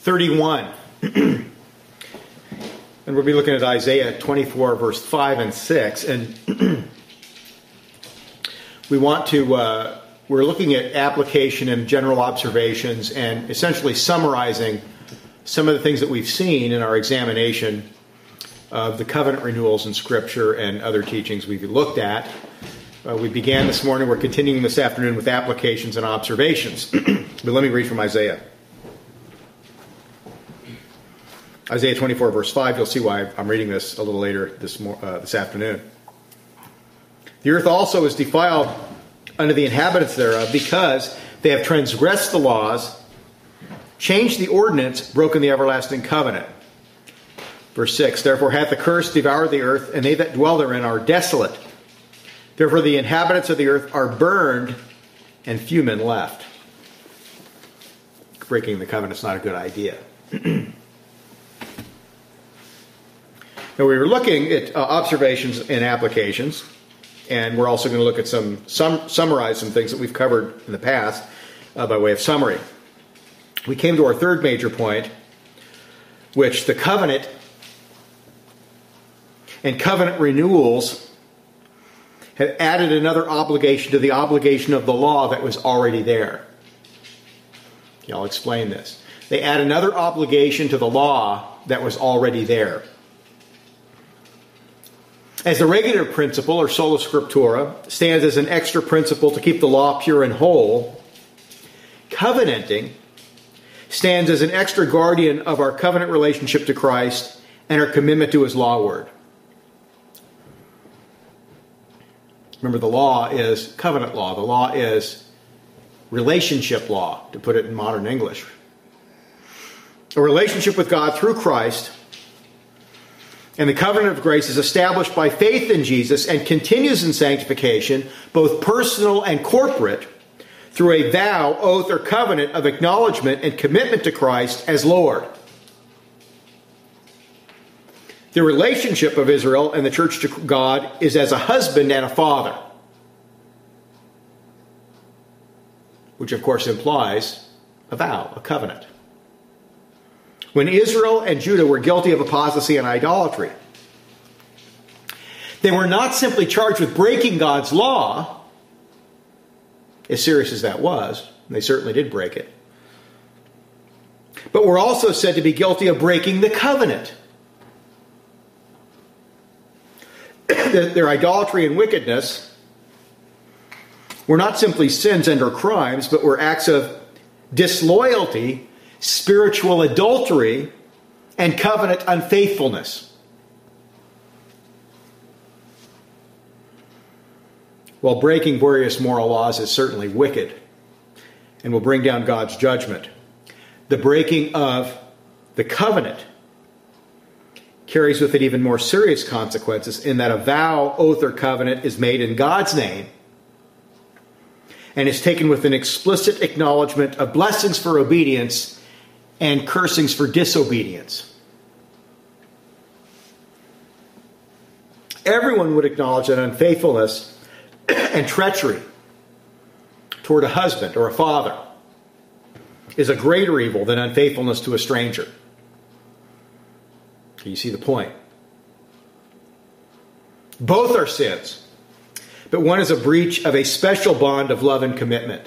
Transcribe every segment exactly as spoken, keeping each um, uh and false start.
thirty-one. And we'll be looking at Isaiah twenty-four, verse five and six. And we want to, uh, we're looking at application and general observations and essentially summarizing some of the things that we've seen in our examination of the covenant renewals in Scripture and other teachings we've looked at. Uh, we began this morning. We're continuing this afternoon with applications and observations. But let me read from Isaiah. Isaiah twenty-four, verse five. You'll see why I'm reading this a little later this mo- uh, this afternoon. The earth also is defiled unto the inhabitants thereof, because they have transgressed the laws, changed the ordinance, broken the everlasting covenant. Verse six. Therefore hath the curse devoured the earth, and they that dwell therein are desolate. Therefore the inhabitants of the earth are burned, and few men left. Breaking the covenant is not a good idea. Now, we were looking at uh, observations and applications, and we're also going to look at some, some summarize some things that we've covered in the past uh, by way of summary. We came to our third major point, which the covenant and covenant renewals have added another obligation to the obligation of the law that was already there. Okay, I'll explain this. They add another obligation to the law that was already there. As the regular principle, or sola scriptura, stands as an extra principle to keep the law pure and whole, covenanting stands as an extra guardian of our covenant relationship to Christ and our commitment to His law word. Remember, the law is covenant law. The law is relationship law, to put it in modern English. A relationship with God through Christ. And the covenant of grace is established by faith in Jesus and continues in sanctification, both personal and corporate, through a vow, oath, or covenant of acknowledgement and commitment to Christ as Lord. The relationship of Israel and the church to God is as a husband and a father, which of course implies a vow, a covenant. When Israel and Judah were guilty of apostasy and idolatry, they were not simply charged with breaking God's law, as serious as that was, and they certainly did break it, but were also said to be guilty of breaking the covenant. Their idolatry and wickedness were not simply sins and or crimes, but were acts of disloyalty, spiritual adultery, and covenant unfaithfulness. While breaking various moral laws is certainly wicked and will bring down God's judgment, the breaking of the covenant carries with it even more serious consequences, in that a vow, oath, or covenant is made in God's name and is taken with an explicit acknowledgement of blessings for obedience and cursings for disobedience. Everyone would acknowledge that unfaithfulness and treachery toward a husband or a father is a greater evil than unfaithfulness to a stranger. You see the point. Both are sins, but one is a breach of a special bond of love and commitment.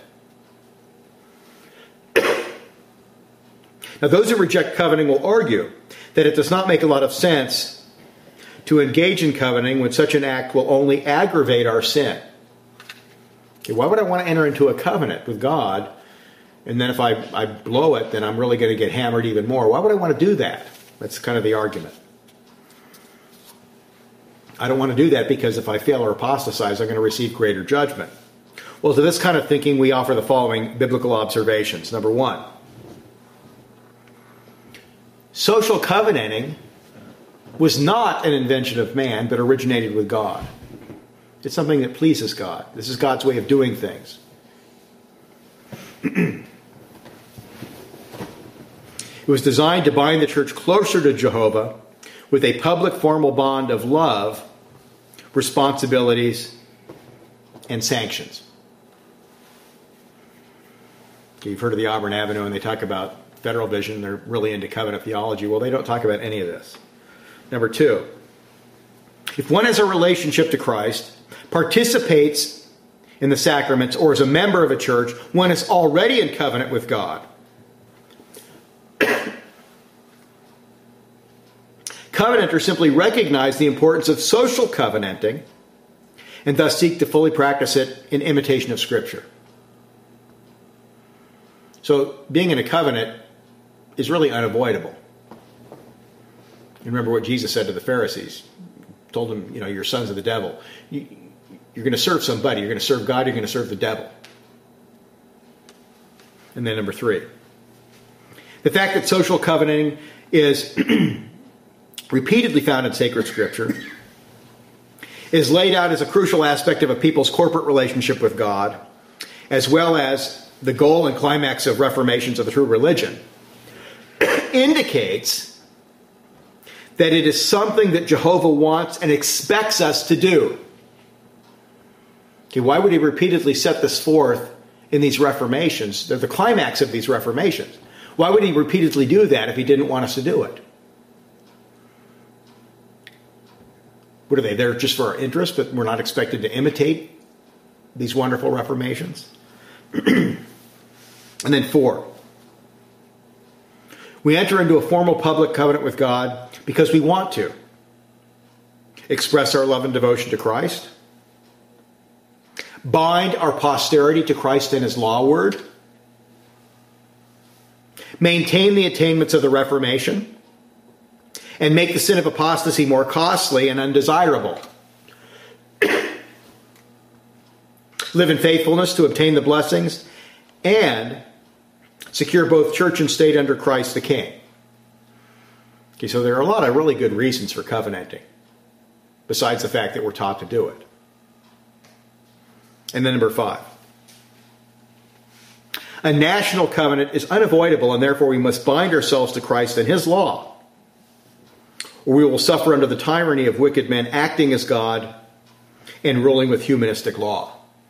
Now, those who reject covenanting will argue that it does not make a lot of sense to engage in covenanting when such an act will only aggravate our sin. Okay, why would I want to enter into a covenant with God, and then if I, I blow it, then I'm really going to get hammered even more? Why would I want to do that? That's kind of the argument. I don't want to do that because if I fail or apostatize, I'm going to receive greater judgment. Well, to this kind of thinking, we offer the following biblical observations. Number one, social covenanting was not an invention of man, but originated with God. It's something that pleases God. This is God's way of doing things. It was designed to bind the church closer to Jehovah with a public formal bond of love, responsibilities, and sanctions. Okay, you've heard of the Auburn Avenue, and they talk about Federal Vision, they're really into covenant theology. Well, they don't talk about any of this. Number two, if one has a relationship to Christ, participates in the sacraments, or is a member of a church, one is already in covenant with God. Covenanters simply recognize the importance of social covenanting and thus seek to fully practice it in imitation of Scripture. So being in a covenant is really unavoidable. You remember what Jesus said to the Pharisees. Told them, you know, you're sons of the devil. You, you're going to serve somebody. You're going to serve God. You're going to serve the devil. And then number three. The fact that social covenanting is repeatedly found in sacred Scripture is laid out as a crucial aspect of a people's corporate relationship with God, as well as the goal and climax of reformations of the true religion, indicates that it is something that Jehovah wants and expects us to do. Okay, why would he repeatedly set this forth in these reformations? They're the climax of these reformations. Why would he repeatedly do that if he didn't want us to do it? What are they? They're just for our interest, but we're not expected to imitate these wonderful reformations? And then four. We enter into a formal public covenant with God because we want to express our love and devotion to Christ, bind our posterity to Christ and his law word, maintain the attainments of the Reformation, and make the sin of apostasy more costly and undesirable. Live in faithfulness to obtain the blessings and secure both church and state under Christ the King. Okay, so there are a lot of really good reasons for covenanting, besides the fact that we're taught to do it. And then number five. A national covenant is unavoidable, and therefore we must bind ourselves to Christ and his law, or we will suffer under the tyranny of wicked men acting as God and ruling with humanistic law.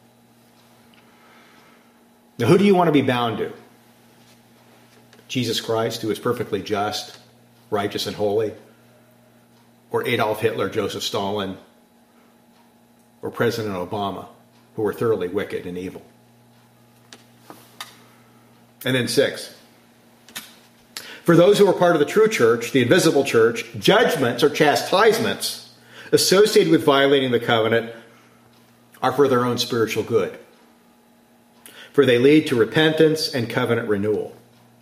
Now, who do you want to be bound to? Jesus Christ, who is perfectly just, righteous, and holy? Or Adolf Hitler, Joseph Stalin, or President Obama, who were thoroughly wicked and evil? And then six. For those who are part of the true church, the invisible church, judgments or chastisements associated with violating the covenant are for their own spiritual good, for they lead to repentance and covenant renewal.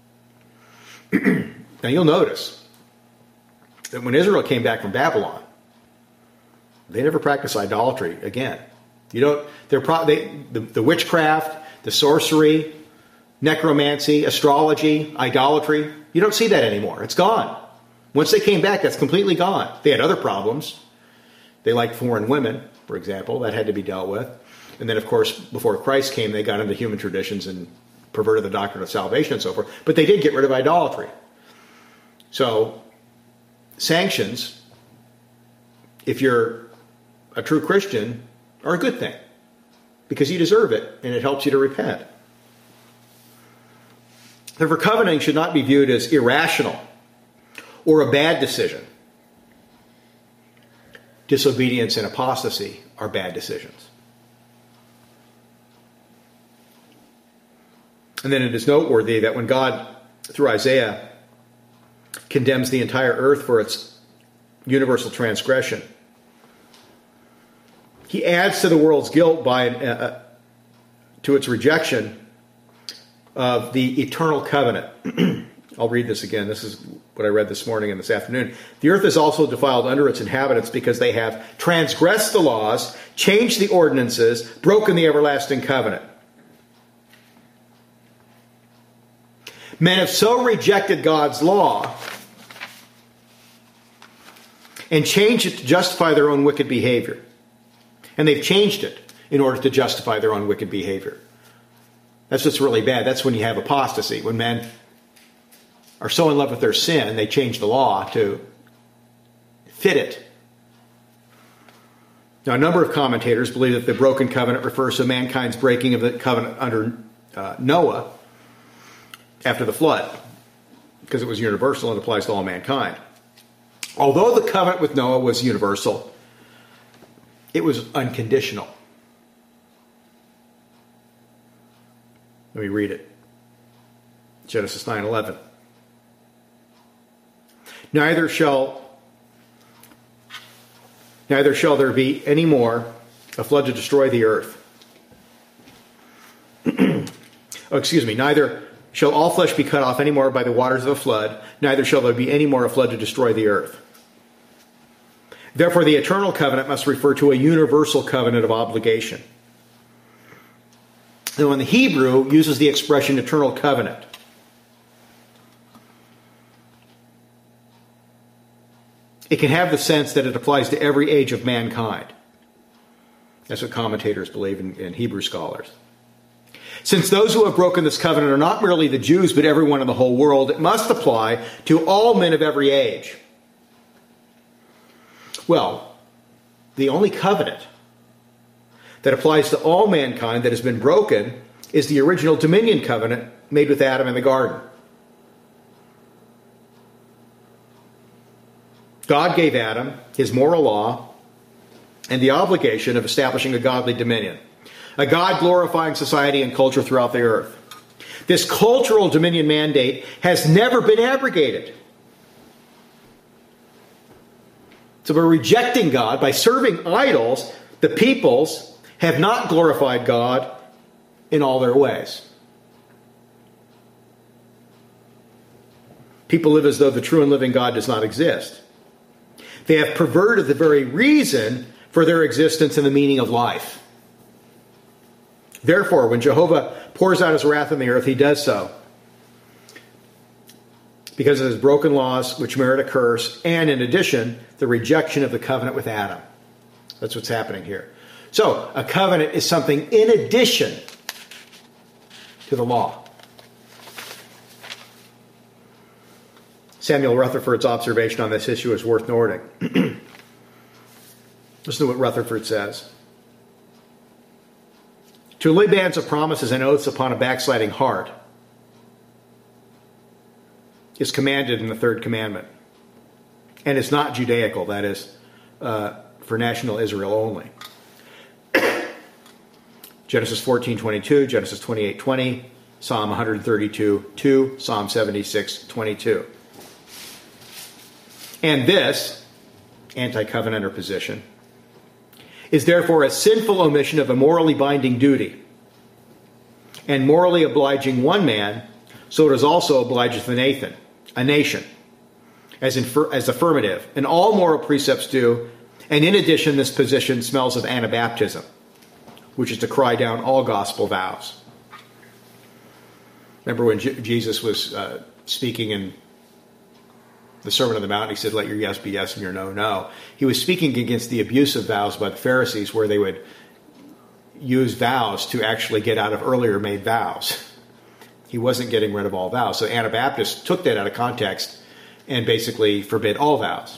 Now you'll notice that when Israel came back from Babylon, they never practiced idolatry again. You don't. They're pro, they, the, the witchcraft, the sorcery, necromancy, astrology, idolatry. You don't see that anymore. It's gone. Once they came back, that's completely gone. They had other problems. They liked foreign women, for example. That had to be dealt with. And then, of course, before Christ came, they got into human traditions and perverted the doctrine of salvation and so forth. But they did get rid of idolatry. So, sanctions, if you're a true Christian, are a good thing, because you deserve it and it helps you to repent. Therefore, covenanting should not be viewed as irrational or a bad decision. Disobedience and apostasy are bad decisions. And then it is noteworthy that when God, through Isaiah, condemns the entire earth for its universal transgression, he adds to the world's guilt by uh, to its rejection of the eternal covenant. I'll read this again. This is what I read this morning and this afternoon. The earth is also defiled under its inhabitants because they have transgressed the laws, changed the ordinances, broken the everlasting covenant. Men have so rejected God's law and changed it to justify their own wicked behavior. And they've changed it in order to justify their own wicked behavior. That's what's really bad. That's when you have apostasy. When men are so in love with their sin, they change the law to fit it. Now, a number of commentators believe that the broken covenant refers to mankind's breaking of the covenant under uh, Noah after the flood. because it was universal and applies to all mankind. Although the covenant with Noah was universal, it was unconditional. Let me read it. Genesis nine eleven. Neither shall neither shall there be any more a flood to destroy the earth. oh, excuse me. Neither shall all flesh be cut off any more by the waters of a flood, neither shall there be any more a flood to destroy the earth. Therefore, the eternal covenant must refer to a universal covenant of obligation. And when the Hebrew uses the expression eternal covenant, it can have the sense that it applies to every age of mankind. That's what commentators believe and, and Hebrew scholars. Since those who have broken this covenant are not merely the Jews, but everyone in the whole world, it must apply to all men of every age. Well, the only covenant that applies to all mankind that has been broken is the original dominion covenant made with Adam in the garden. God gave Adam his moral law and the obligation of establishing a godly dominion, a God-glorifying society and culture throughout the earth. This cultural dominion mandate has never been abrogated. So by rejecting God, by serving idols, the peoples have not glorified God in all their ways. People live as though the true and living God does not exist. They have perverted the very reason for their existence and the meaning of life. Therefore, when Jehovah pours out his wrath on the earth, he does so because of his broken laws, which merit a curse, and in addition, the rejection of the covenant with Adam. That's what's happening here. So, a covenant is something in addition to the law. Samuel Rutherford's observation on this issue is worth noting. Listen to what Rutherford says. To lay bands of promises and oaths upon a backsliding heart is commanded in the third commandment. And it's not Judaical, that is, uh, for national Israel only. Genesis fourteen twenty-two, Genesis twenty-eight twenty, Psalm one thirty-two two, Psalm seventy-six twenty-two. And this anti-covenanter position is therefore a sinful omission of a morally binding duty. And morally obliging one man, so it is also obligeth a Nathan, a nation, as, infer- as affirmative. And all moral precepts do. And in addition, this position smells of Anabaptism, which is to cry down all gospel vows. Remember when J- Jesus was uh, speaking in the Sermon on the Mount, he said, let your yes be yes and your no, no. He was speaking against the abuse of vows by the Pharisees, where they would use vows to actually get out of earlier made vows. He wasn't getting rid of all vows. So Anabaptists took that out of context and basically forbid all vows.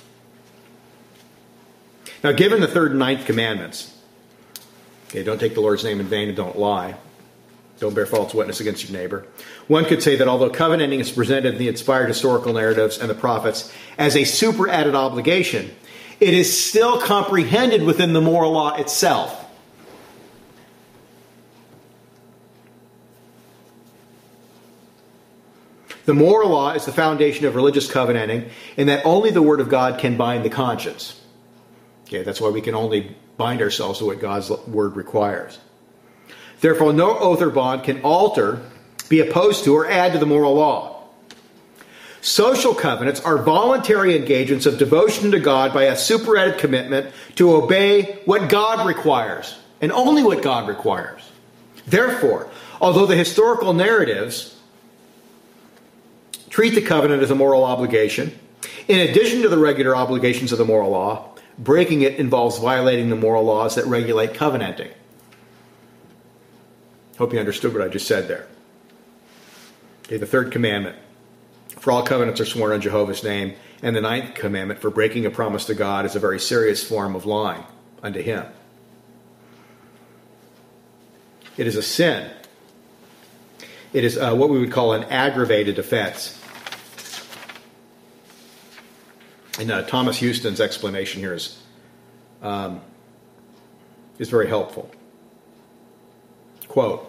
Now, given the third and ninth commandments, okay, don't take the Lord's name in vain and don't lie. Don't bear false witness against your neighbor. One could say that although covenanting is presented in the inspired historical narratives and the prophets as a superadded obligation, it is still comprehended within the moral law itself. The moral law is the foundation of religious covenanting in that only the Word of God can bind the conscience. Okay, that's why we can only bind ourselves to what God's Word requires. Therefore, no oath or bond can alter, be opposed to, or add to the moral law. Social covenants are voluntary engagements of devotion to God by a superadded commitment to obey what God requires, and only what God requires. Therefore, although the historical narratives treat the covenant as a moral obligation, in addition to the regular obligations of the moral law, breaking it involves violating the moral laws that regulate covenanting. Hope you understood what I just said there. Okay, the third commandment. For all covenants are sworn on Jehovah's name. And the ninth commandment, for breaking a promise to God, is a very serious form of lying unto him. It is a sin. It is uh, what we would call an aggravated offense. And uh, Thomas Houston's explanation here is, um, is very helpful. Quote,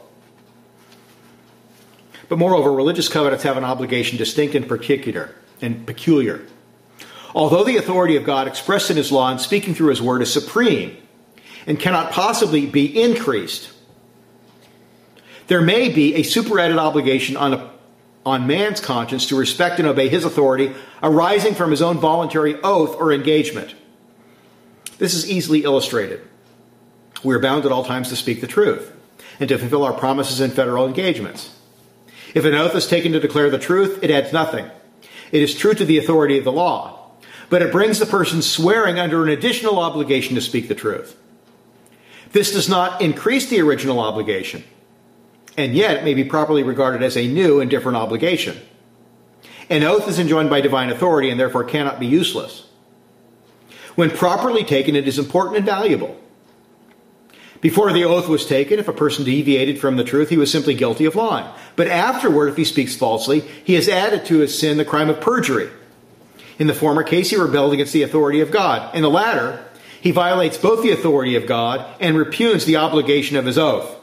"But moreover, religious covenants have an obligation distinct and particular and peculiar. Although the authority of God expressed in his law and speaking through his word is supreme and cannot possibly be increased, there may be a superadded obligation on, a, on man's conscience to respect and obey his authority arising from his own voluntary oath or engagement. This is easily illustrated. We are bound at all times to speak the truth and to fulfill our promises in federal engagements. If an oath is taken to declare the truth, it adds nothing. It is true to the authority of the law, but it brings the person swearing under an additional obligation to speak the truth. This does not increase the original obligation, and yet it may be properly regarded as a new and different obligation. An oath is enjoined by divine authority and therefore cannot be useless. When properly taken, it is important and valuable. Before the oath was taken, if a person deviated from the truth, he was simply guilty of lying. But afterward, if he speaks falsely, he has added to his sin the crime of perjury. In the former case, he rebelled against the authority of God. In the latter, he violates both the authority of God and repugns the obligation of his oath.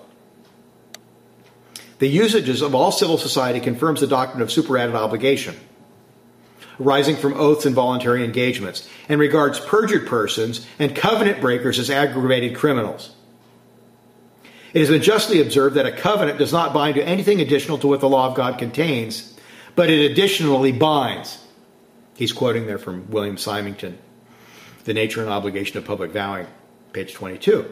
The usages of all civil society confirms the doctrine of superadded obligation, arising from oaths and voluntary engagements, and regards perjured persons and covenant breakers as aggravated criminals. It has been justly observed that a covenant does not bind to anything additional to what the law of God contains, but it additionally binds." He's quoting there from William Symington, The Nature and Obligation of Public Vowing, page twenty-two.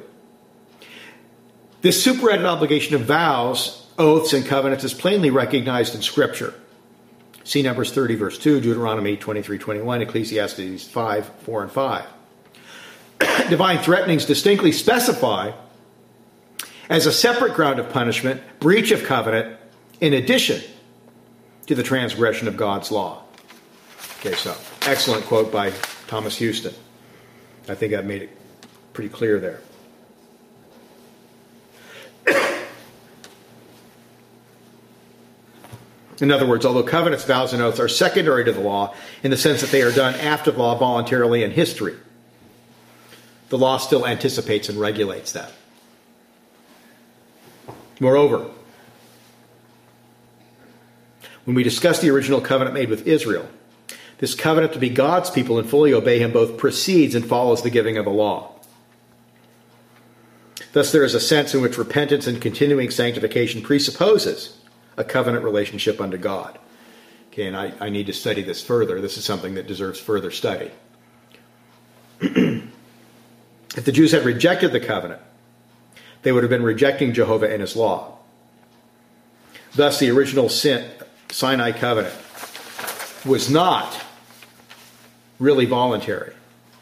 This superadded obligation of vows, oaths, and covenants is plainly recognized in Scripture. See Numbers thirty, verse two, Deuteronomy twenty-three, twenty-one, Ecclesiastes five, four, and five. Divine threatenings distinctly specify as a separate ground of punishment, breach of covenant, in addition to the transgression of God's law. Okay, so excellent quote by Thomas Houston. I think I've made it pretty clear there. In other words, although covenants, vows, and oaths are secondary to the law in the sense that they are done after the law voluntarily in history, the law still anticipates and regulates that. Moreover, when we discuss the original covenant made with Israel, this covenant to be God's people and fully obey him both precedes and follows the giving of a law. Thus, there is a sense in which repentance and continuing sanctification presupposes a covenant relationship unto God. Okay, and I, I need to study this further. This is something that deserves further study. If the Jews had rejected the covenant, they would have been rejecting Jehovah and his law. Thus, the original Sinai covenant was not really voluntary.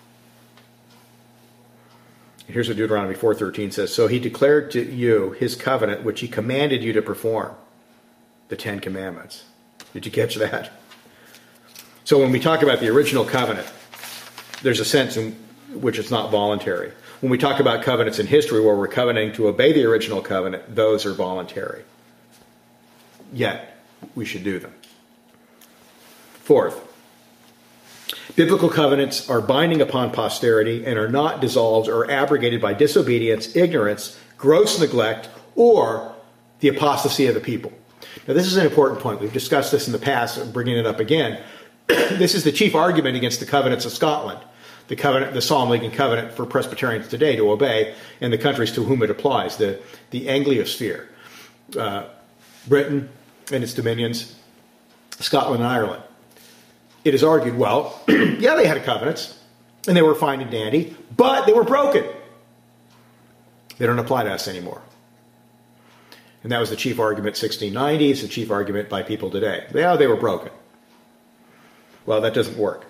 And here's what Deuteronomy four thirteen says. "So he declared to you his covenant, which he commanded you to perform." The Ten Commandments. Did you catch that? So when we talk about the original covenant, there's a sense in which it's not voluntary. When we talk about covenants in history where we're covenanting to obey the original covenant, those are voluntary. Yet, we should do them. Fourth, biblical covenants are binding upon posterity and are not dissolved or abrogated by disobedience, ignorance, gross neglect, or the apostasy of the people. Now, this is an important point. We've discussed this in the past, I'm bringing it up again. This is the chief argument against the covenants of Scotland, the covenant, the Psalm League and covenant for Presbyterians today to obey, and the countries to whom it applies, the, the Angliosphere, uh, Britain and its dominions, Scotland and Ireland. It is argued, well, yeah, they had covenants, and they were fine and dandy, but they were broken. They don't apply to us anymore. And that was the chief argument in sixteen ninety. It's the chief argument by people today. Yeah, they were broken. Well, that doesn't work.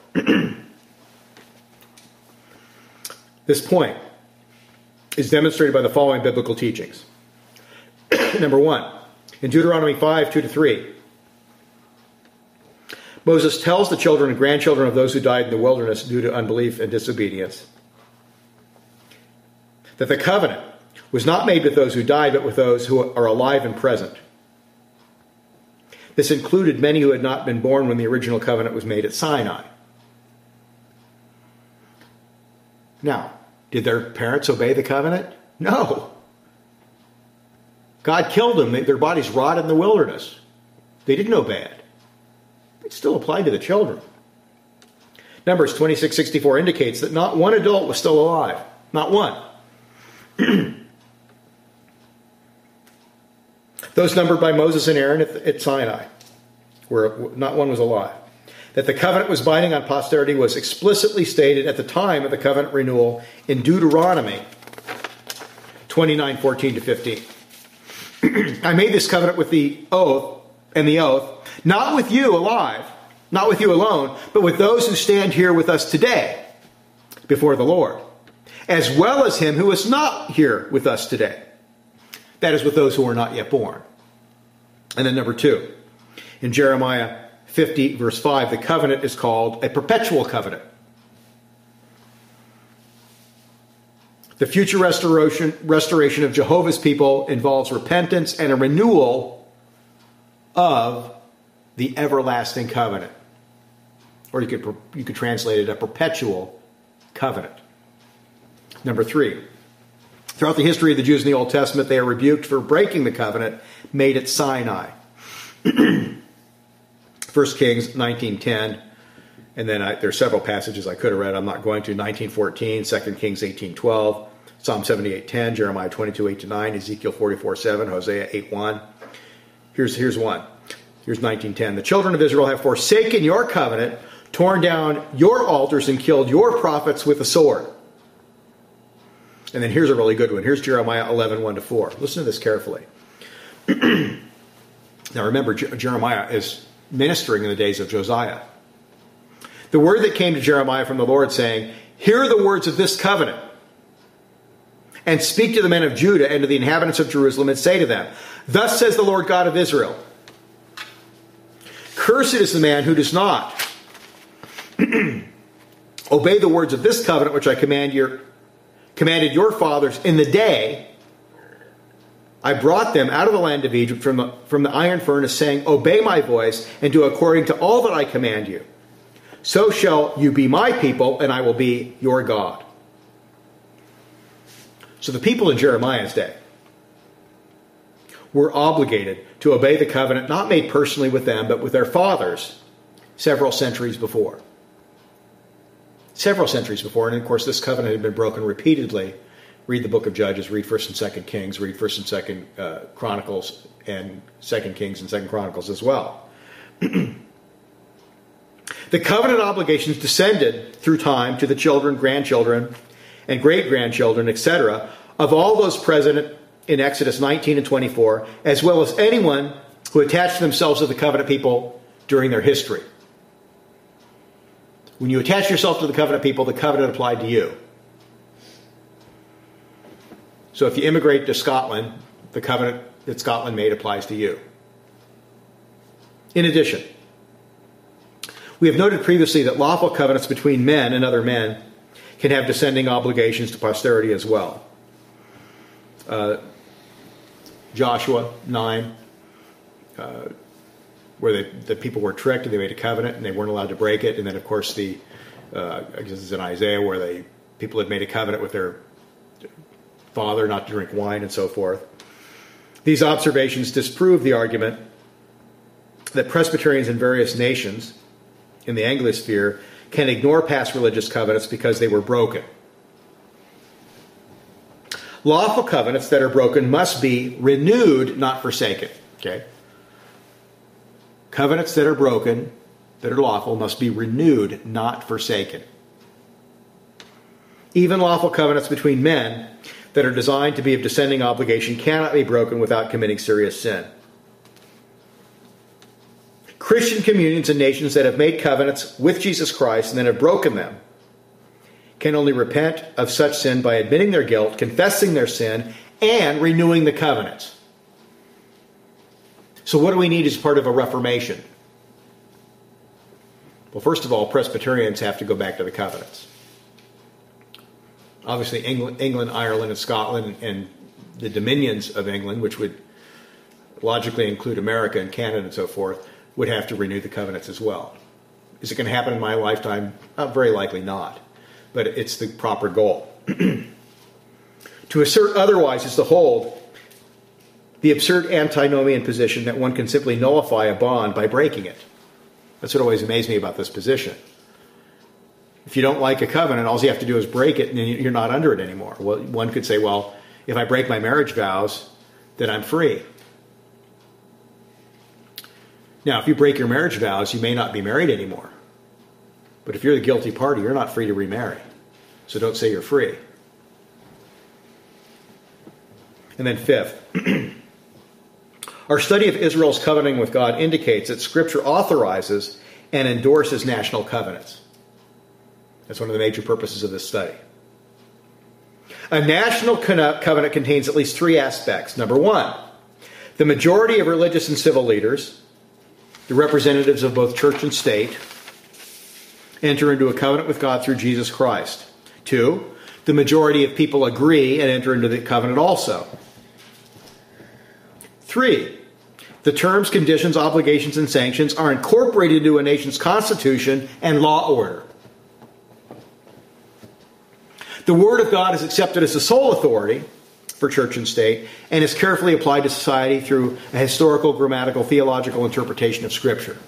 This point is demonstrated by the following biblical teachings. Number one, in Deuteronomy five, two to three, Moses tells the children and grandchildren of those who died in the wilderness due to unbelief and disobedience that the covenant was not made with those who died, but with those who are alive and present. This included many who had not been born when the original covenant was made at Sinai. Now, did their parents obey the covenant? No. God killed them. Their bodies rotted in the wilderness. They didn't obey it. It still applied to the children. Numbers twenty-six sixty-four indicates that not one adult was still alive. Not one. Those numbered by Moses and Aaron at, at Sinai, where not one was alive. That the covenant was binding on posterity was explicitly stated at the time of the covenant renewal in Deuteronomy twenty-nine fourteen to fifteen. I made this covenant with the oath and the oath, not with you alive, not with you alone, but with those who stand here with us today before the Lord, as well as him who is not here with us today. That is, with those who are not yet born. And then number two, in Jeremiah fifty, verse five, the covenant is called a perpetual covenant. The future restoration, restoration of Jehovah's people involves repentance and a renewal of the everlasting covenant. Or you could, you could translate it a perpetual covenant. Number three, throughout the history of the Jews in the Old Testament, they are rebuked for breaking the covenant made at Sinai. First Kings nineteen ten, and then I, there are several passages I could have read. I'm not going to. nineteen fourteen, Second Kings eighteen twelve, Psalm seventy-eight ten, Jeremiah twenty-two eight to nine, Ezekiel forty-four seven, Hosea eight one. Here's, here's one. Here's nineteen ten. The children of Israel have forsaken your covenant, torn down your altars, and killed your prophets with the sword. And then here's a really good one. Here's Jeremiah eleven one to four. Listen to this carefully. Now remember, Je- Jeremiah is ministering in the days of Josiah. The word that came to Jeremiah from the Lord saying, hear the words of this covenant, and speak to the men of Judah and to the inhabitants of Jerusalem, and say to them, thus says the Lord God of Israel, cursed is the man who does not obey the words of this covenant which I command your, commanded your fathers in the day I brought them out of the land of Egypt from the, from the iron furnace, saying, obey my voice and do according to all that I command you. So shall you be my people, and I will be your God. So the people in Jeremiah's day were obligated to obey the covenant not made personally with them, but with their fathers several centuries before. Several centuries before. And of course, this covenant had been broken repeatedly. Read the book of Judges, read First and Second Kings, read First and Second uh, Chronicles, and Second Kings and Second Chronicles as well. The covenant obligations descended through time to the children, grandchildren, and great-grandchildren, et cetera, of all those present in Exodus nineteen and twenty-four, as well as anyone who attached themselves to the covenant people during their history. When you attach yourself to the covenant people, the covenant applied to you. So if you immigrate to Scotland, the covenant that Scotland made applies to you. In addition, we have noted previously that lawful covenants between men and other men can have descending obligations to posterity as well. Uh, Joshua nine, uh, where they, the people were tricked and they made a covenant and they weren't allowed to break it. And then, of course, the uh, I guess it's in Isaiah where they people had made a covenant with their father not to drink wine and so forth. These observations disprove the argument that Presbyterians in various nations in the Anglosphere can ignore past religious covenants because they were broken. Lawful covenants that are broken must be renewed, not forsaken. Okay? Covenants that are broken, that are lawful, must be renewed, not forsaken. Even lawful covenants between men that are designed to be of descending obligation cannot be broken without committing serious sin. Christian communions and nations that have made covenants with Jesus Christ and then have broken them can only repent of such sin by admitting their guilt, confessing their sin, and renewing the covenants. So what do we need as part of a reformation? Well, first of all, Presbyterians have to go back to the covenants. Obviously, England, England, Ireland, and Scotland, and the dominions of England, which would logically include America and Canada and so forth, would have to renew the covenants as well. Is it going to happen in my lifetime? Uh, very likely not. but it's the proper goal. To assert otherwise is to hold the absurd antinomian position that one can simply nullify a bond by breaking it. That's what always amazed me about this position. If you don't like a covenant, all you have to do is break it and you're not under it anymore. Well, one could say, well, if I break my marriage vows, then I'm free. Now, if you break your marriage vows, you may not be married anymore. But if you're the guilty party, you're not free to remarry. So don't say you're free. And then fifth, our study of Israel's covenanting with God indicates that Scripture authorizes and endorses national covenants. That's one of the major purposes of this study. A national covenant contains at least three aspects. Number one, the majority of religious and civil leaders, the representatives of both church and state, enter into a covenant with God through Jesus Christ. Two, the majority of people agree and enter into the covenant also. Three, the terms, conditions, obligations, and sanctions are incorporated into a nation's constitution and law order. The Word of God is accepted as the sole authority for church and state and is carefully applied to society through a historical, grammatical, theological interpretation of Scripture.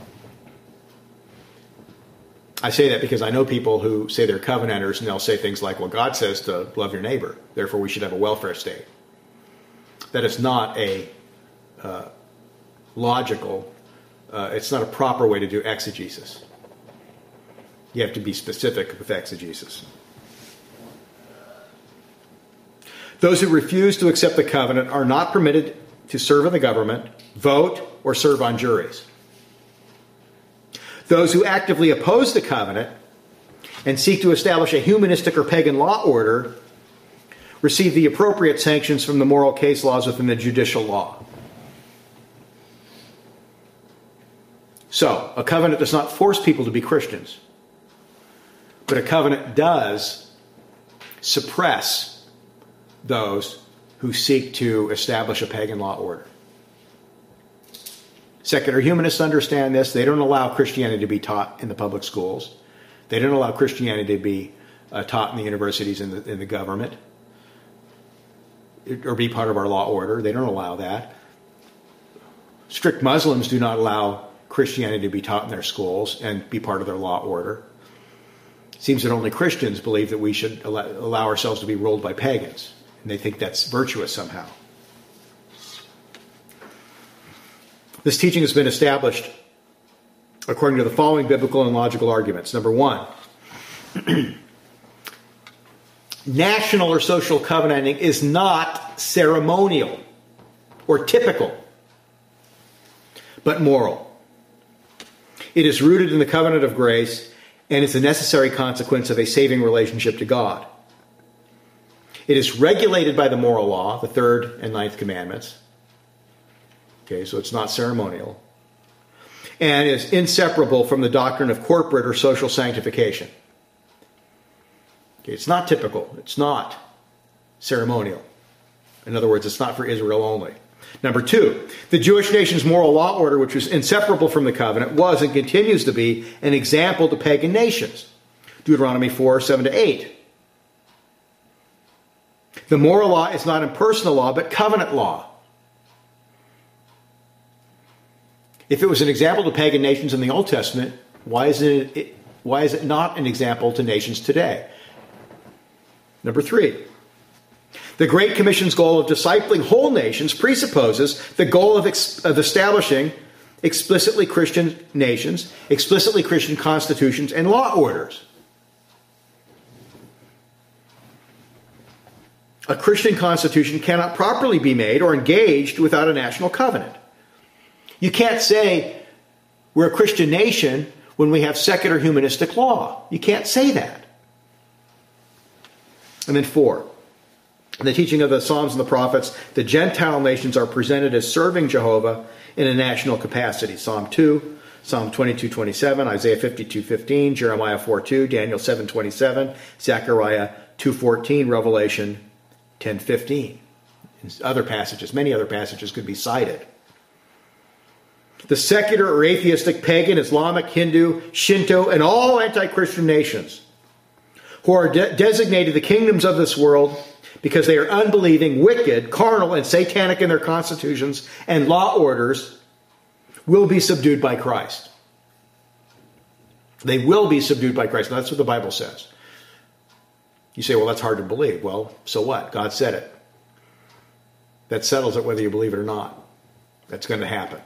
I say that because I know people who say they're covenanters and they'll say things like, well, God says to love your neighbor, therefore we should have a welfare state. That is not a uh, logical, uh, it's not a proper way to do exegesis. You have to be specific with exegesis. Those who refuse to accept the covenant are not permitted to serve in the government, vote, or serve on juries. Those who actively oppose the covenant and seek to establish a humanistic or pagan law order receive the appropriate sanctions from the moral case laws within the judicial law. So, a covenant does not force people to be Christians, but a covenant does suppress those who seek to establish a pagan law order. Secular humanists understand this. They don't allow Christianity to be taught in the public schools. They don't allow Christianity to be uh, taught in the universities and the, in the government or be part of our law order. They don't allow that. Strict Muslims do not allow Christianity to be taught in their schools and be part of their law order. It seems that only Christians believe that we should allow, allow ourselves to be ruled by pagans, and they think that's virtuous somehow. This teaching has been established according to the following biblical and logical arguments. Number one, national or social covenanting is not ceremonial or typical, but moral. It is rooted in the covenant of grace and is a necessary consequence of a saving relationship to God. It is regulated by the moral law, the third and ninth commandments. Okay, so it's not ceremonial. And is inseparable from the doctrine of corporate or social sanctification. Okay, it's not typical. It's not ceremonial. In other words, it's not for Israel only. Number two, the Jewish nation's moral law order, which was inseparable from the covenant, was and continues to be an example to pagan nations. Deuteronomy four, seven to eight. The moral law is not impersonal law, but covenant law. If it was an example to pagan nations in the Old Testament, why is it, why is it not an example to nations today? Number three, the Great Commission's goal of discipling whole nations presupposes the goal of, ex, of establishing explicitly Christian nations, explicitly Christian constitutions, and law orders. A Christian constitution cannot properly be made or engaged without a national covenant. You can't say we're a Christian nation when we have secular humanistic law. You can't say that. And then four, in the teaching of the Psalms and the prophets, the Gentile nations are presented as serving Jehovah in a national capacity. Psalm two, Psalm twenty-two twenty-seven, Isaiah fifty-two fifteen, Jeremiah four two, Daniel seven twenty-seven, Zechariah two fourteen, Revelation ten fifteen. And other passages, many other passages could be cited. The secular or atheistic, pagan, Islamic, Hindu, Shinto, and all anti-Christian nations who are de- designated the kingdoms of this world because they are unbelieving, wicked, carnal, and satanic in their constitutions and law orders, will be subdued by Christ. They will be subdued by Christ. Now, that's what the Bible says. You say, well, that's hard to believe. Well, so what? God said it. That settles it whether you believe it or not. That's going to happen.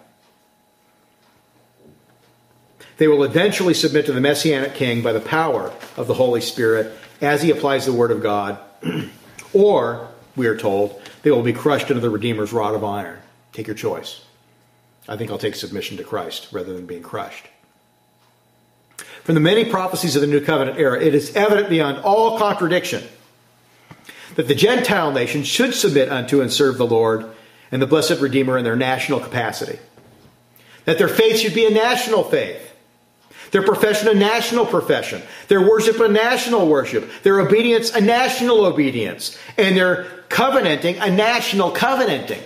They will eventually submit to the Messianic King by the power of the Holy Spirit as he applies the Word of God. Or, we are told, they will be crushed under the Redeemer's rod of iron. Take your choice. I think I'll take submission to Christ rather than being crushed. From the many prophecies of the New Covenant era, it is evident beyond all contradiction that the Gentile nations should submit unto and serve the Lord and the blessed Redeemer in their national capacity. That their faith should be a national faith. Their profession a national profession. Their worship a national worship. Their obedience a national obedience. And their covenanting a national covenanting.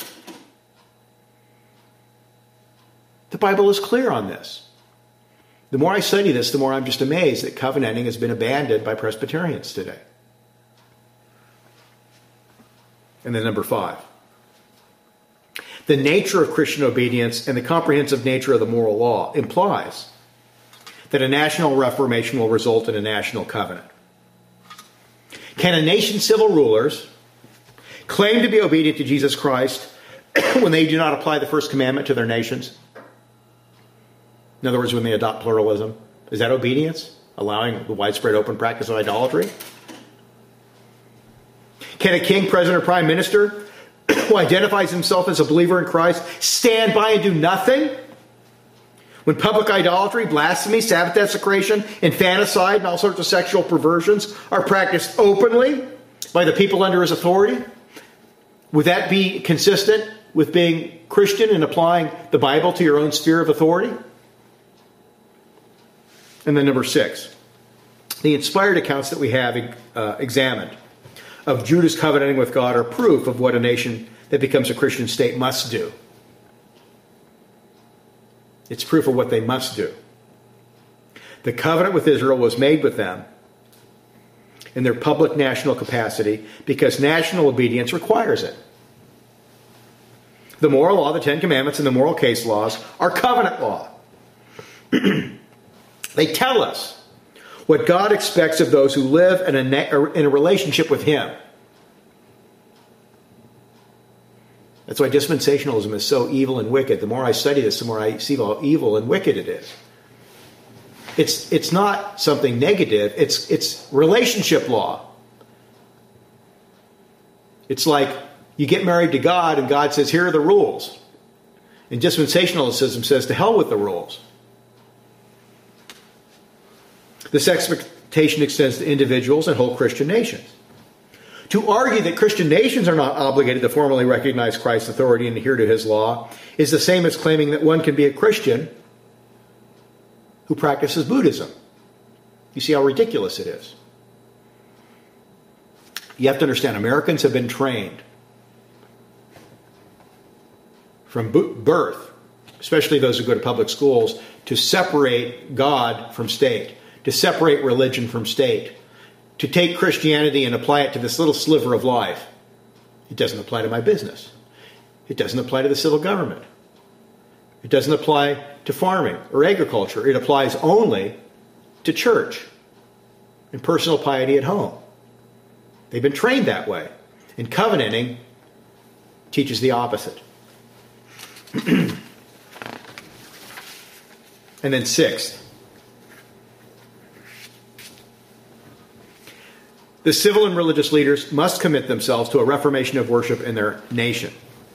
The Bible is clear on this. The more I study this, the more I'm just amazed that covenanting has been abandoned by Presbyterians today. And then number five. The nature of Christian obedience and the comprehensive nature of the moral law implies that a national reformation will result in a national covenant. Can a nation's civil rulers claim to be obedient to Jesus Christ when they do not apply the first commandment to their nations? In other words, when they adopt pluralism. Is that obedience? Allowing the widespread open practice of idolatry? Can a king, president, or prime minister who identifies himself as a believer in Christ stand by and do nothing when public idolatry, blasphemy, Sabbath desecration, infanticide, and all sorts of sexual perversions are practiced openly by the people under his authority? Would that be consistent with being Christian and applying the Bible to your own sphere of authority? And then number six, the inspired accounts that we have uh, examined of Judah's covenanting with God are proof of what a nation that becomes a Christian state must do. It's proof of what they must do. The covenant with Israel was made with them in their public national capacity because national obedience requires it. The moral law, the Ten Commandments, and the moral case laws are covenant law. They tell us what God expects of those who live in a, in a relationship with Him. That's why dispensationalism is so evil and wicked. The more I study this, the more I see how evil and wicked it is. It's, it's not something negative. It's, it's relationship law. It's like you get married to God and God says, here are the rules. And dispensationalism says, to hell with the rules. This expectation extends to individuals and whole Christian nations. To argue that Christian nations are not obligated to formally recognize Christ's authority and adhere to His law is the same as claiming that one can be a Christian who practices Buddhism. You see how ridiculous it is. You have to understand, Americans have been trained from birth, especially those who go to public schools, to separate God from state, to separate religion from state, to take Christianity and apply it to this little sliver of life. It doesn't apply to my business. It doesn't apply to the civil government. It doesn't apply to farming or agriculture. It applies only to church and personal piety at home. They've been trained that way. And covenanting teaches the opposite. And then sixth, the civil and religious leaders must commit themselves to a reformation of worship in their nation.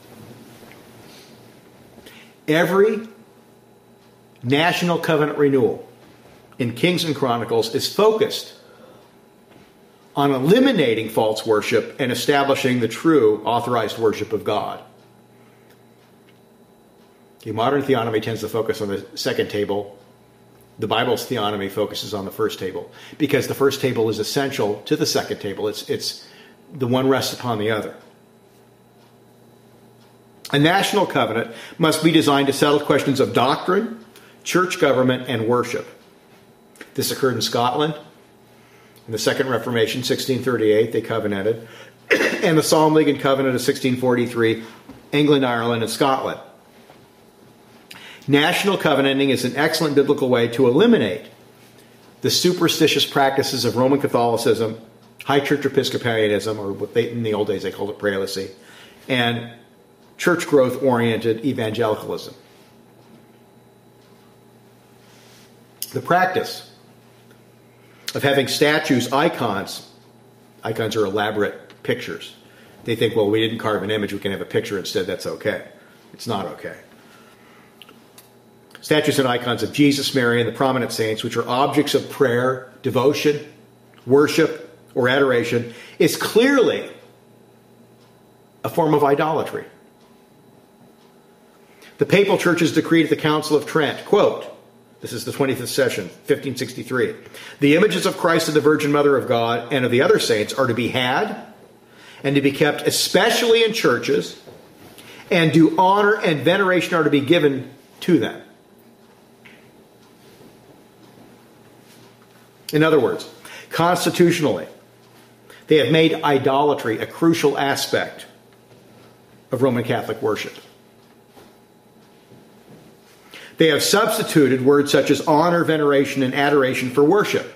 Every national covenant renewal in Kings and Chronicles is focused on eliminating false worship and establishing the true authorized worship of God. Okay, modern theonomy tends to focus on the second table. The Bible's theonomy focuses on the first table because the first table is essential to the second table. It's, it's the one rests upon the other. A national covenant must be designed to settle questions of doctrine, church government, and worship. This occurred in Scotland, In the Second Reformation, sixteen thirty-eight, they covenanted. And the Psalm League and Covenant of sixteen forty-three, England, Ireland, and Scotland. National covenanting is an excellent biblical way to eliminate the superstitious practices of Roman Catholicism, High Church Episcopalianism, or what they, in the old days they called it prelacy, and church growth-oriented evangelicalism. The practice of having statues, icons, icons are elaborate pictures. They think, well, we didn't carve an image, we can have a picture instead, that's okay. It's not okay. Statues and icons of Jesus, Mary, and the prominent saints, which are objects of prayer, devotion, worship, or adoration, is clearly a form of idolatry. The papal churches decreed at the Council of Trent, quote, this is the twenty-fifth session, fifteen sixty-three, the images of Christ and the Virgin Mother of God and of the other saints are to be had and to be kept especially in churches, and due honor and veneration are to be given to them. In other words, constitutionally, they have made idolatry a crucial aspect of Roman Catholic worship. They have substituted words such as honor, veneration, and adoration for worship.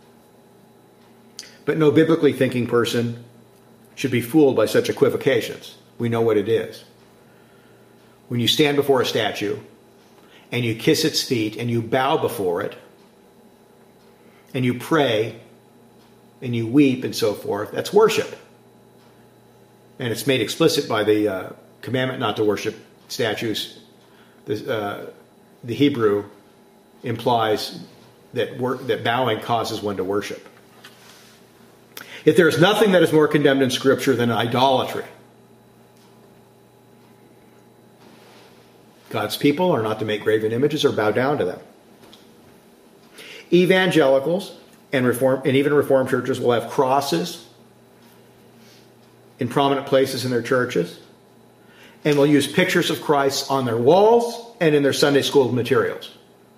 But no biblically thinking person should be fooled by such equivocations. We know what it is. When you stand before a statue and you kiss its feet and you bow before it and you pray and you weep and so forth, that's worship. And it's made explicit by the uh, commandment not to worship statues. The, uh, the Hebrew implies that, wor- that bowing causes one to worship. Yet there is nothing that is more condemned in Scripture than idolatry. God's people are not to make graven images or bow down to them. Evangelicals and reform and even Reformed churches will have crosses in prominent places in their churches, and will use pictures of Christ on their walls and in their Sunday school materials.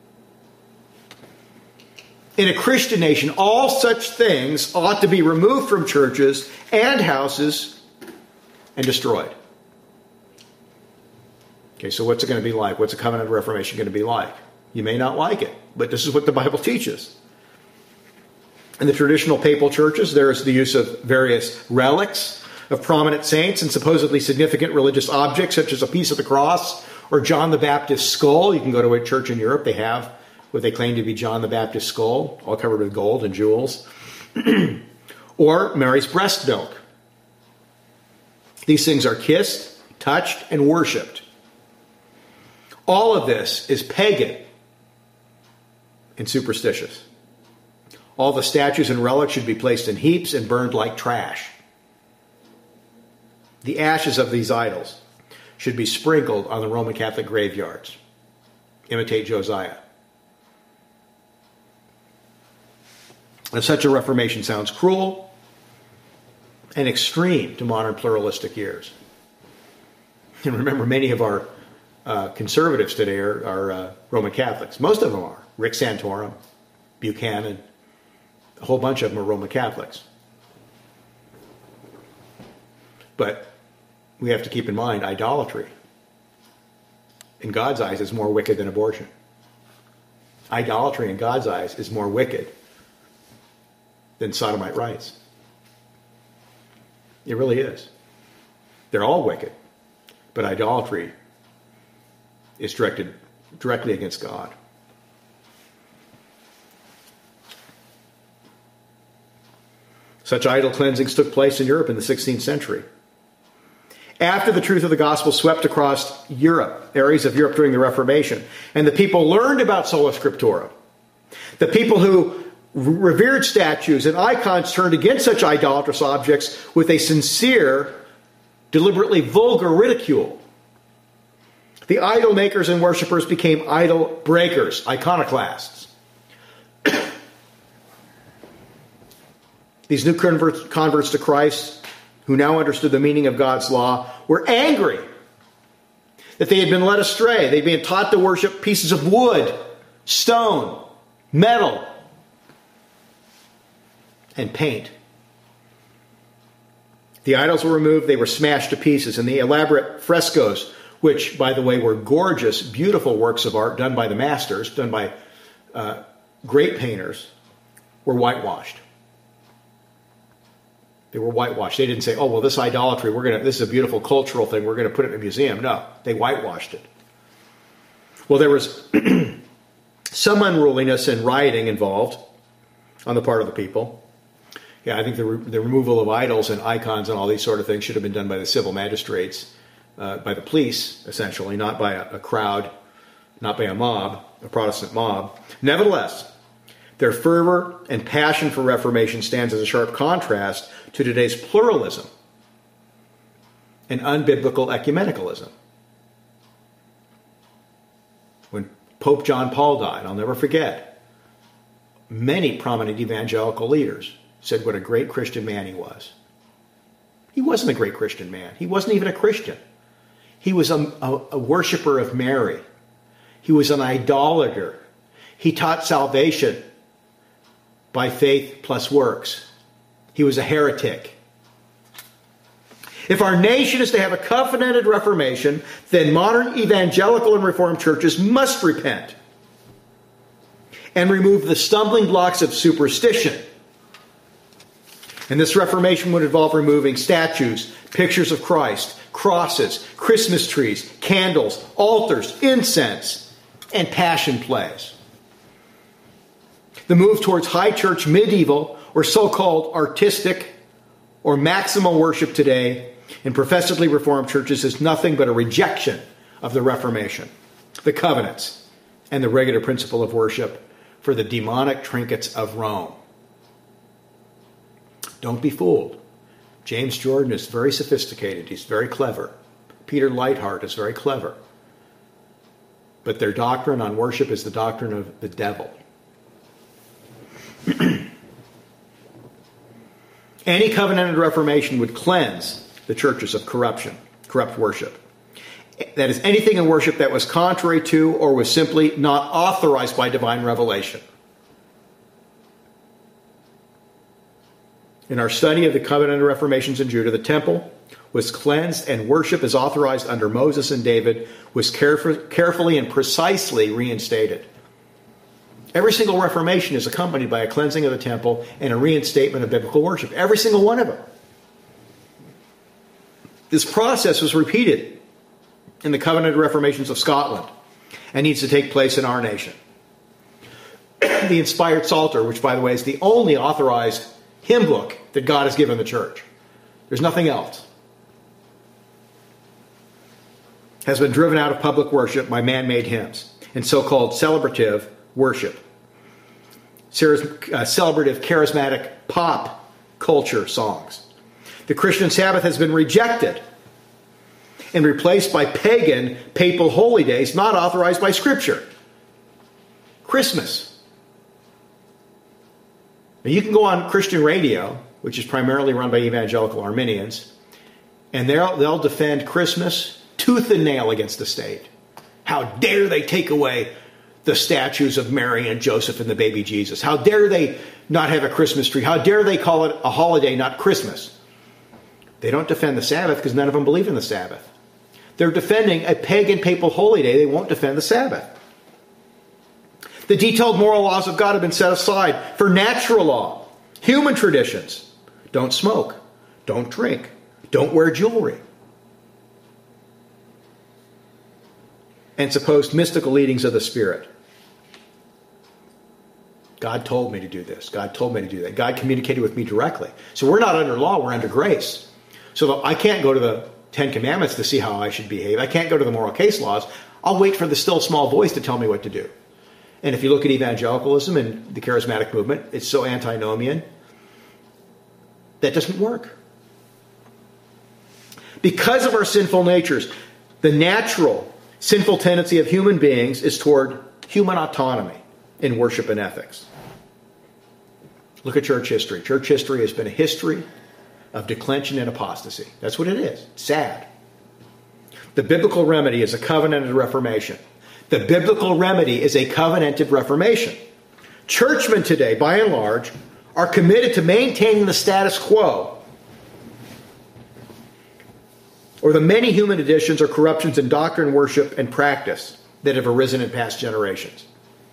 In a Christian nation, all such things ought to be removed from churches and houses and destroyed. Okay, so what's it going to be like? What's a covenant of Reformation going to be like? You may not like it, but this is what the Bible teaches. In the traditional papal churches, there is the use of various relics of prominent saints and supposedly significant religious objects, such as a piece of the cross or John the Baptist's skull. You can go to a church in Europe, they have what they claim to be John the Baptist's skull, all covered with gold and jewels. Or Mary's breast milk. These things are kissed, touched, and worshipped. All of this is pagan and superstitious. All the statues and relics should be placed in heaps and burned like trash. The ashes of these idols should be sprinkled on the Roman Catholic graveyards. Imitate Josiah. And such a reformation sounds cruel and extreme to modern pluralistic ears. And remember, many of our uh, conservatives today are, are uh, Roman Catholics. Most of them are. Rick Santorum, Buchanan, a whole bunch of them are Roman Catholics. But we have to keep in mind, idolatry, in God's eyes, is more wicked than abortion. Idolatry, in God's eyes, is more wicked than sodomite rites. It really is. They're all wicked, but idolatry is directed directly against God. Such idol cleansings took place in Europe in the sixteenth century. After the truth of the gospel swept across Europe, areas of Europe during the Reformation, and the people learned about sola scriptura, the people who revered statues and icons turned against such idolatrous objects with a sincere, deliberately vulgar ridicule. The idol makers and worshippers became idol breakers, iconoclasts. These new converts, converts to Christ, who now understood the meaning of God's law, were angry that they had been led astray. They'd been taught to worship pieces of wood, stone, metal, and paint. The idols were removed, they were smashed to pieces, and the elaborate frescoes, which, by the way, were gorgeous, beautiful works of art done by the masters, done by uh, great painters, were whitewashed. They were whitewashed. They didn't say, oh, well, this idolatry, we're gonna, this is a beautiful cultural thing, we're going to put it in a museum. No, they whitewashed it. Well, there was some unruliness and rioting involved on the part of the people. Yeah, I think the, re- the removal of idols and icons and all these sort of things should have been done by the civil magistrates, uh, by the police, essentially, not by a, a crowd, not by a mob, a Protestant mob. Nevertheless, their fervor and passion for Reformation stands as a sharp contrast to today's pluralism and unbiblical ecumenicalism. When Pope John Paul died, I'll never forget, many prominent evangelical leaders said what a great Christian man he was. He wasn't a great Christian man. He wasn't even a Christian. He was a, a, a worshiper of Mary. He was an idolater. He taught salvation by faith plus works. He was a heretic. If our nation is to have a covenanted reformation, then modern evangelical and reformed churches must repent and remove the stumbling blocks of superstition. And this reformation would involve removing statues, pictures of Christ, crosses, Christmas trees, candles, altars, incense, and passion plays. The move towards high church, medieval, or so-called artistic or maximal worship today in professedly reformed churches is nothing but a rejection of the Reformation, the covenants, and the regular principle of worship for the demonic trinkets of Rome. Don't be fooled. James Jordan is very sophisticated. He's very clever. Peter Leithart is very clever. But their doctrine on worship is the doctrine of the devil. Any covenanted reformation would cleanse the churches of corruption, corrupt worship. That is, anything in worship that was contrary to or was simply not authorized by divine revelation. In our study of the covenanted reformations in Judah, the temple was cleansed and worship as authorized under Moses and David was caref- carefully and precisely reinstated. Every single reformation is accompanied by a cleansing of the temple and a reinstatement of biblical worship. Every single one of them. This process was repeated in the covenanted reformations of Scotland and needs to take place in our nation. The inspired Psalter, which by the way is the only authorized hymn book that God has given the church. There's nothing else. Has been driven out of public worship by man-made hymns and so-called celebrative worship. Celebrative, charismatic pop culture songs. The Christian Sabbath has been rejected and replaced by pagan papal holy days not authorized by Scripture. Christmas. Now you can go on Christian radio, which is primarily run by evangelical Arminians, and they'll, they'll defend Christmas tooth and nail against the state. How dare they take away the statues of Mary and Joseph and the baby Jesus? How dare they not have a Christmas tree? How dare they call it a holiday, not Christmas? They don't defend the Sabbath because none of them believe in the Sabbath. They're defending a pagan papal holy day. They won't defend the Sabbath. The detailed moral laws of God have been set aside for natural law, human traditions. Don't smoke. Don't drink. Don't wear jewelry. And supposed mystical leadings of the Spirit. God told me to do this. God told me to do that. God communicated with me directly. So we're not under law, we're under grace. So I can't go to the Ten Commandments to see how I should behave. I can't go to the moral case laws. I'll wait for the still small voice to tell me what to do. And if you look at evangelicalism and the charismatic movement, it's so antinomian. That doesn't work. Because of our sinful natures, the natural sinful tendency of human beings is toward human autonomy in worship and ethics. Look at church history. Church history has been a history of declension and apostasy. That's what it is. It's sad. The biblical remedy is a covenanted reformation. The biblical remedy is a covenanted reformation. Churchmen today, by and large, are committed to maintaining the status quo, or the many human additions or corruptions in doctrine, worship, and practice that have arisen in past generations.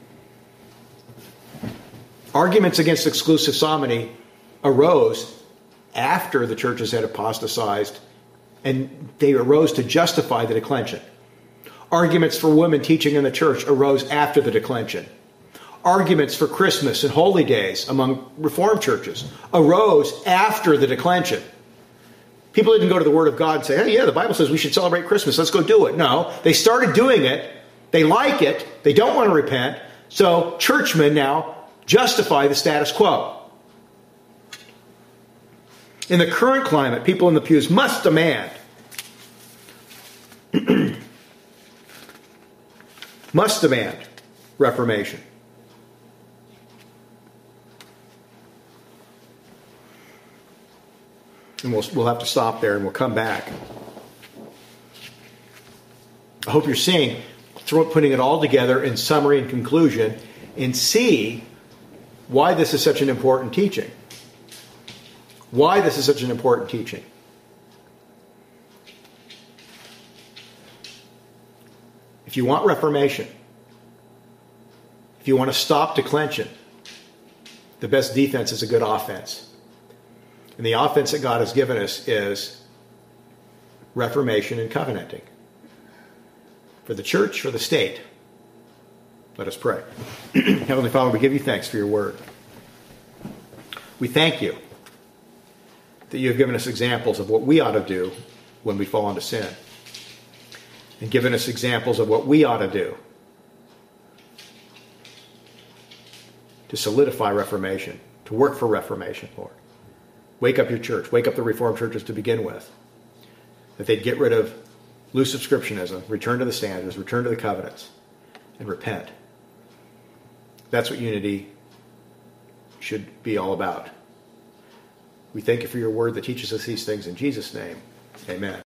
Arguments against exclusive sodomy arose after the churches had apostatized, and they arose to justify the declension. Arguments for women teaching in the church arose after the declension. Arguments for Christmas and holy days among Reformed churches arose after the declension. People didn't go to the Word of God and say, hey, yeah, the Bible says we should celebrate Christmas. Let's go do it. No, they started doing it. They like it. They don't want to repent. So churchmen now justify the status quo. In the current climate, people in the pews must demand, must demand reformation. And we'll, we'll have to stop there and we'll come back. I hope you're seeing, putting it all together in summary and conclusion, and see why this is such an important teaching. Why this is such an important teaching. If you want reformation, if you want to stop declension, the best defense is a good offense. And the offense that God has given us is reformation and covenanting. For the church, for the state. Let us pray. Heavenly Father, we give you thanks for your word. We thank you that you have given us examples of what we ought to do when we fall into sin. And given us examples of what we ought to do to solidify reformation, to work for reformation, Lord. Wake up your church. Wake up the Reformed churches to begin with. That they'd get rid of loose subscriptionism, return to the standards, return to the covenants, and repent. That's what unity should be all about. We thank you for your word that teaches us these things in Jesus' name. Amen.